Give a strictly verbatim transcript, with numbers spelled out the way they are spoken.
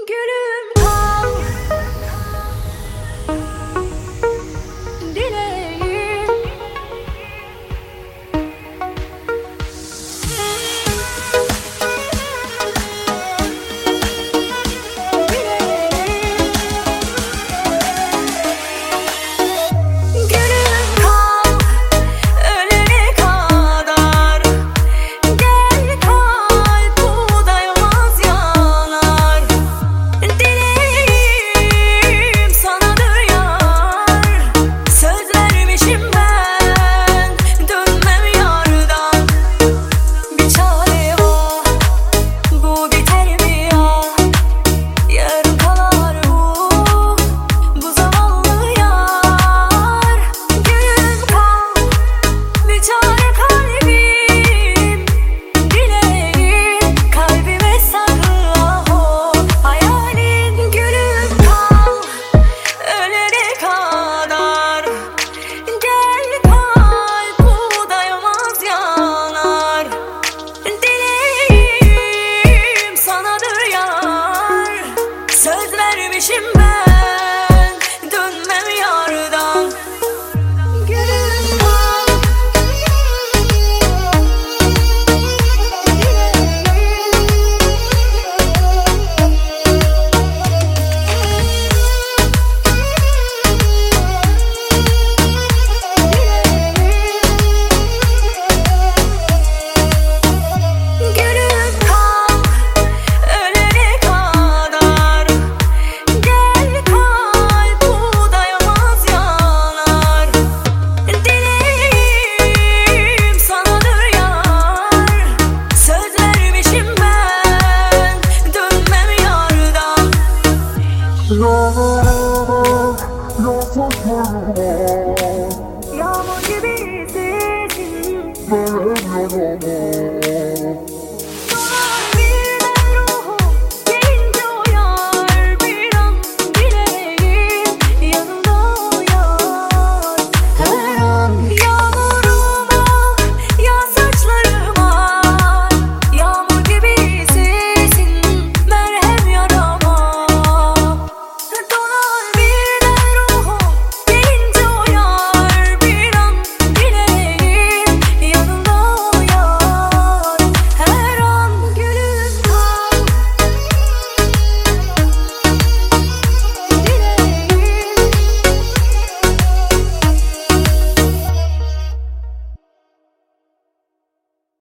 Gülüm kal, dileğim. Gülüm kal, ölene kadar. Gel kalp bu dayanmaz yanar. Dileğim sanadır yar. Söz vermişim ben, dönmem yardan. Bir çare var, bu biter mi ya? Yarım kalar bu, bu zavallı yar. Gülüm kal, bir çare kalbim. Dileğim kalbime sakla o hayalin. Gülüm kal, ölene kadar. Gel kalp bu dayanmaz yanar. Dileğim sanadır yar. Söz vermişim ben, dönmem yardan. Gülüm kal, gülüm kal, ölene kadar. Gel kalp bu dayanmaz yanar. Dileğim sanadır yar. Söz vermişim ben, dönmem yardan. Love, love, love, love.